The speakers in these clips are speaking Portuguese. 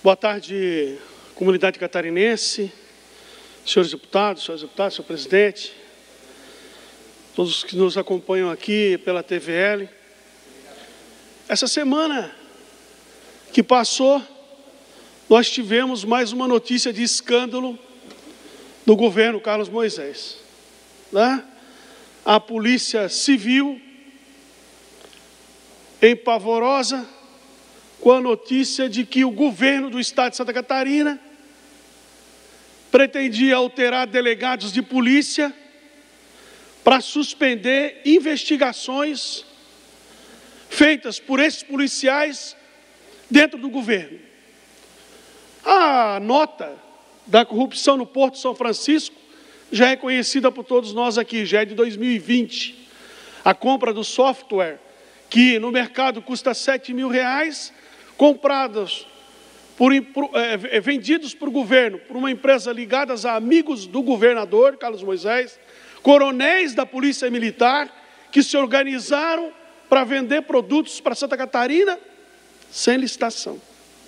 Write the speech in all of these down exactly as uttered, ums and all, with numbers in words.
Boa tarde, comunidade catarinense, senhores deputados, senhores deputados, senhor presidente, todos que nos acompanham aqui pela T V L. Essa semana que passou, nós tivemos mais uma notícia de escândalo do governo Carlos Moisés. Né? A Polícia Civil, em Pavorosa, com a notícia de que o governo do estado de Santa Catarina pretendia alterar delegados de polícia para suspender investigações feitas por esses policiais dentro do governo. A nota da corrupção no Porto de São Francisco já é conhecida por todos nós aqui, já é de dois mil e vinte. A compra do software, que no mercado custa sete mil reais, comprados, por, por, é, vendidos por governo, por uma empresa ligada a amigos do governador, Carlos Moisés, coronéis da Polícia Militar, que se organizaram para vender produtos para Santa Catarina sem licitação.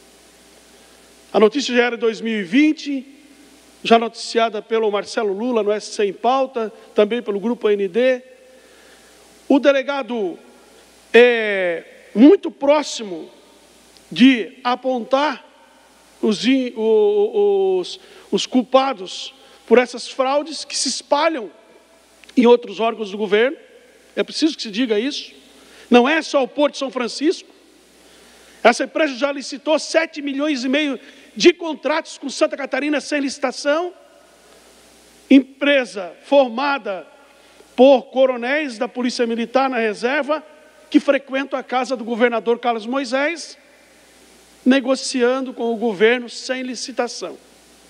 A notícia já era de dois mil e vinte, já noticiada pelo Marcelo Lula no S C em Pauta, também pelo Grupo A N D. O delegado é muito próximo de apontar os, os, os culpados por essas fraudes que se espalham em outros órgãos do governo. É preciso que se diga isso. Não é só o Porto de São Francisco. Essa empresa já licitou sete milhões e meio de contratos com Santa Catarina sem licitação. Empresa formada por coronéis da Polícia Militar na reserva, que frequentam a casa do governador Carlos Moisés, negociando com o governo sem licitação.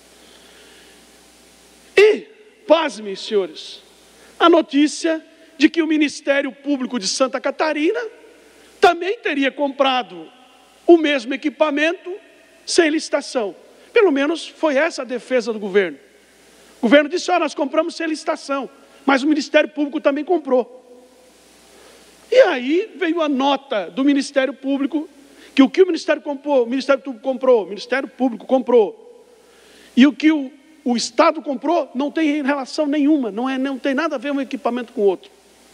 E, pasmem, senhores, a notícia de que o Ministério Público de Santa Catarina também teria comprado o mesmo equipamento sem licitação. Pelo menos foi essa a defesa do governo. O governo disse, ó, nós compramos sem licitação, mas o Ministério Público também comprou. E aí veio a nota do Ministério Público, que o que o Ministério comprou, o Ministério Público comprou, o Ministério Público comprou, e o que o, o Estado comprou não tem relação nenhuma, não, é, não tem nada a ver um equipamento com o outro.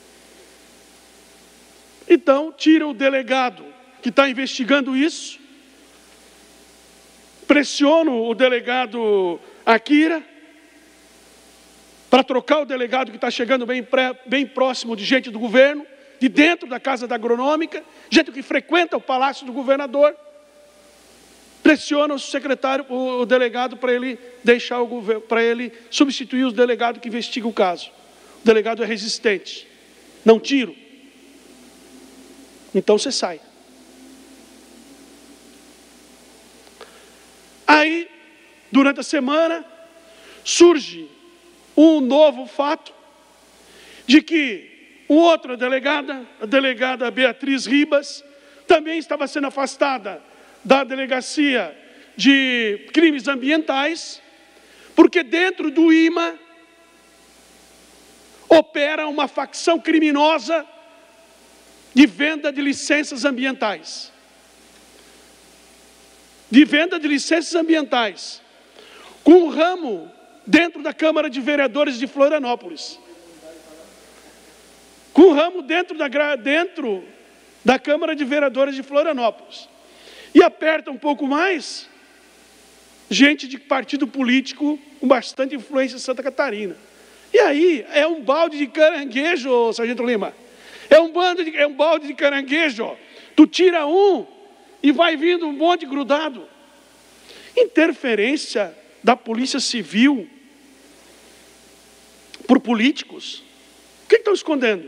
Então, tira o delegado que está investigando isso, pressiona o delegado Akira, para trocar o delegado que está chegando bem, pré, bem próximo de gente do governo, de dentro da Casa da Agronômica, gente que frequenta o Palácio do Governador, pressiona o secretário, o delegado, para ele deixar o governo, para ele substituir o delegado que investiga o caso. O delegado é resistente, não tiro. Então você sai. Aí, durante a semana, surge um novo fato de que outra delegada, a delegada Beatriz Ribas, também estava sendo afastada da delegacia de crimes ambientais, porque dentro do I M A opera uma facção criminosa de venda de licenças ambientais. De venda de licenças ambientais, com um ramo dentro da Câmara de Vereadores de Florianópolis. Com um ramo dentro da, dentro da Câmara de Vereadores de Florianópolis. E aperta um pouco mais, gente de partido político com bastante influência em Santa Catarina. E aí, é um balde de caranguejo, Sargento Lima. É um, bando de, é um balde de caranguejo. Tu tira um e vai vindo um monte grudado. Interferência da Polícia Civil por políticos. O que estão escondendo?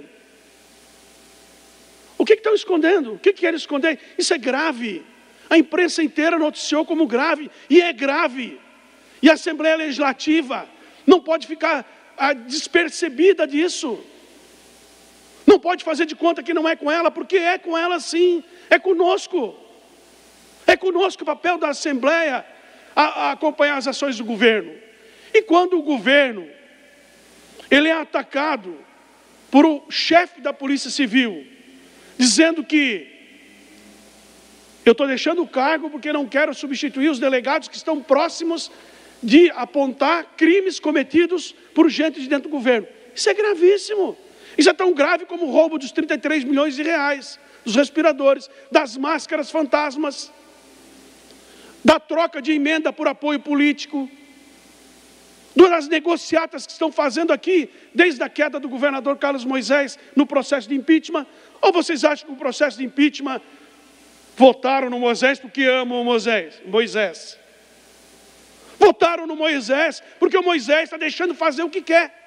O que estão escondendo? O que querem esconder? Isso é grave. A imprensa inteira noticiou como grave, e é grave. E a Assembleia Legislativa não pode ficar ah, despercebida disso. Não pode fazer de conta que não é com ela, porque é com ela sim, é conosco. É conosco o papel da Assembleia a, a acompanhar as ações do governo. E quando o governo ele é atacado por o chefe da Polícia Civil, dizendo que Eu estou deixando o cargo porque não quero substituir os delegados que estão próximos de apontar crimes cometidos por gente de dentro do governo. Isso é gravíssimo. Isso é tão grave como o roubo dos trinta e três milhões de reais, dos respiradores, das máscaras fantasmas, da troca de emenda por apoio político, das negociatas que estão fazendo aqui, desde a queda do governador Carlos Moisés no processo de impeachment. Ou vocês acham que o processo de impeachment votaram no Moisés porque amam o Moisés? Moisés. Votaram no Moisés porque o Moisés está deixando fazer o que quer.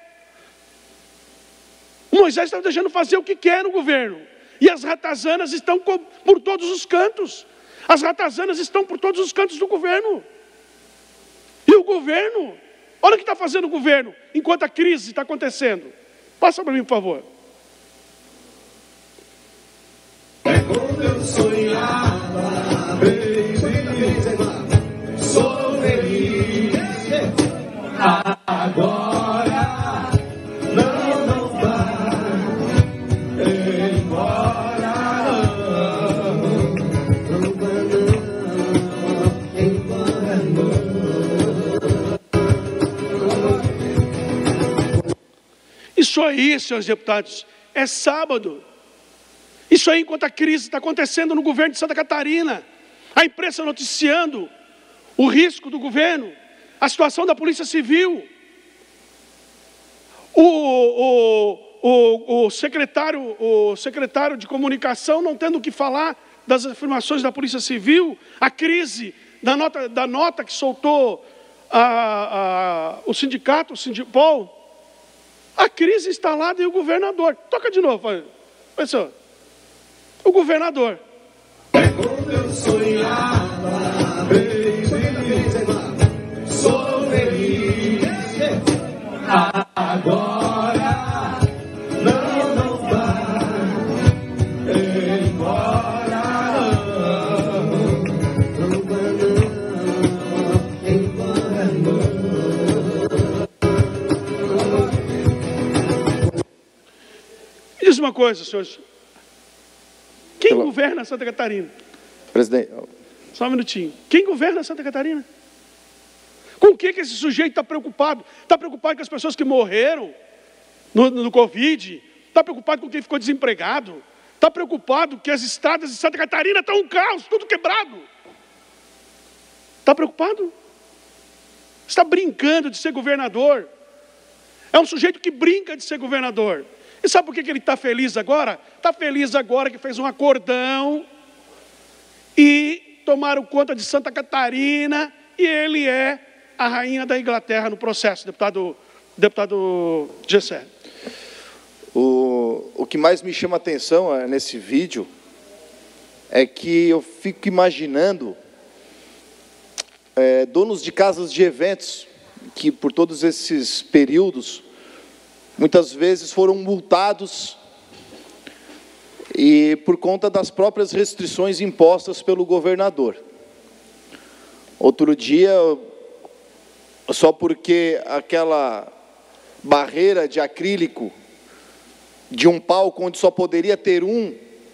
O Moisés está deixando fazer o que quer no governo. E as ratazanas estão por todos os cantos. As ratazanas estão por todos os cantos do governo. E o governo, olha o que está fazendo o governo, enquanto a crise está acontecendo. Passa para mim, por favor. É como eu sonhava, baby, sou feliz. Agora não, não vai embora. Isso aí, senhores deputados, é sábado. Isso aí enquanto a crise está acontecendo no governo de Santa Catarina. A imprensa noticiando o risco do governo, a situação da Polícia Civil. O, o, o, o, secretário, o secretário de Comunicação não tendo o que falar das afirmações da Polícia Civil, a crise da nota, da nota que soltou a, a, o sindicato, o Sindipol. A crise instalada e o governador. Toca de novo, professor. O governador. É como eu sonhava, baby, sou feliz. Agora não, não vai embora. Me diz uma coisa, senhores. Quem Pela... governa Santa Catarina? Presidente. Só um minutinho. Quem governa Santa Catarina? Com o que, que esse sujeito está preocupado? Está preocupado com as pessoas que morreram no, no Covid? Está preocupado com quem ficou desempregado? Está preocupado que as estradas de Santa Catarina estão um caos, tudo quebrado? Está preocupado? Está brincando de ser governador? É um sujeito que brinca de ser governador. E sabe por que ele está feliz agora? Está feliz agora que fez um acordão e tomaram conta de Santa Catarina e ele é a rainha da Inglaterra no processo, deputado, deputado Gessé. O, o que mais me chama a atenção é, nesse vídeo é que eu fico imaginando é, donos de casas de eventos que por todos esses períodos muitas vezes foram multados e por conta das próprias restrições impostas pelo governador. Outro dia, só porque aquela barreira de acrílico de um palco onde só poderia ter um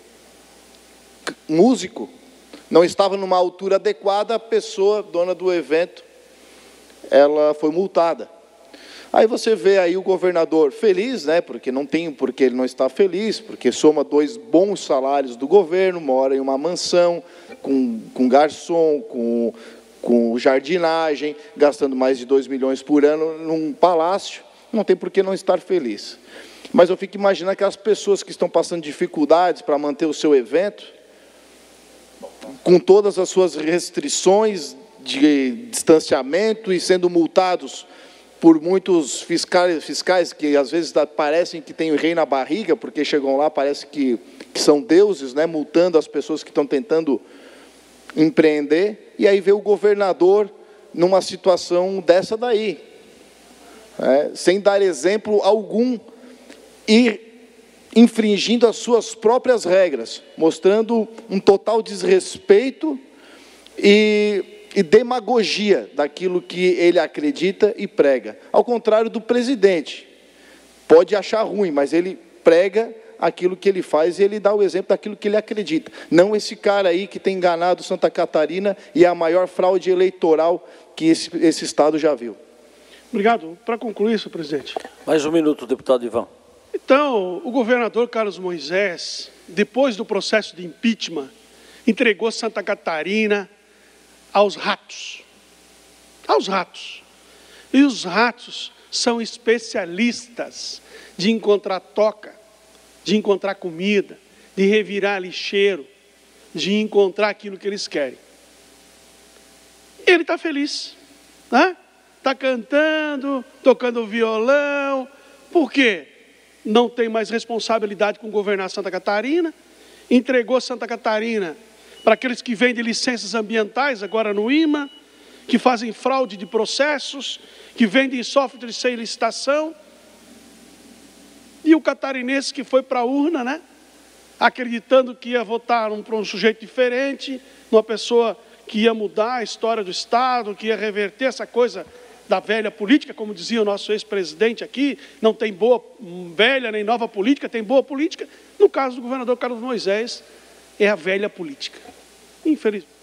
músico não estava numa altura adequada, a pessoa, dona do evento, ela foi multada. Aí você vê aí o governador feliz, né, porque não tem porque ele não está feliz, porque soma dois bons salários do governo, mora em uma mansão, com, com garçom, com, com jardinagem, gastando mais de dois milhões por ano num palácio, não tem por que não estar feliz. Mas eu fico imaginando aquelas pessoas que estão passando dificuldades para manter o seu evento, com todas as suas restrições de distanciamento e sendo multados por muitos fiscais, fiscais que às vezes parecem que têm o rei na barriga, porque chegam lá, parece que, que são deuses, né, multando as pessoas que estão tentando empreender, e aí vê o governador numa situação dessa daí, né, sem dar exemplo algum e infringindo as suas próprias regras, mostrando um total desrespeito e e demagogia daquilo que ele acredita e prega. Ao contrário do presidente. Pode achar ruim, mas ele prega aquilo que ele faz e ele dá o exemplo daquilo que ele acredita. Não esse cara aí que tem enganado Santa Catarina e é a maior fraude eleitoral que esse, esse Estado já viu. Obrigado. Para concluir, senhor presidente. Mais um minuto, deputado Ivan. Então, o governador Carlos Moisés, depois do processo de impeachment, entregou Santa Catarina aos ratos. Aos ratos. E os ratos são especialistas de encontrar toca, de encontrar comida, de revirar lixeiro, de encontrar aquilo que eles querem. Ele está feliz, né? Está cantando, tocando violão. Por quê? Não tem mais responsabilidade com governar Santa Catarina, entregou Santa Catarina para aqueles que vendem licenças ambientais, agora no I M A, que fazem fraude de processos, que vendem software sem licitação. E o catarinense que foi para a urna, né, acreditando que ia votar um, para um sujeito diferente, uma pessoa que ia mudar a história do Estado, que ia reverter essa coisa da velha política, como dizia o nosso ex-presidente aqui, não tem boa velha nem nova política, tem boa política. No caso do governador Carlos Moisés, é a velha política. Infelizmente.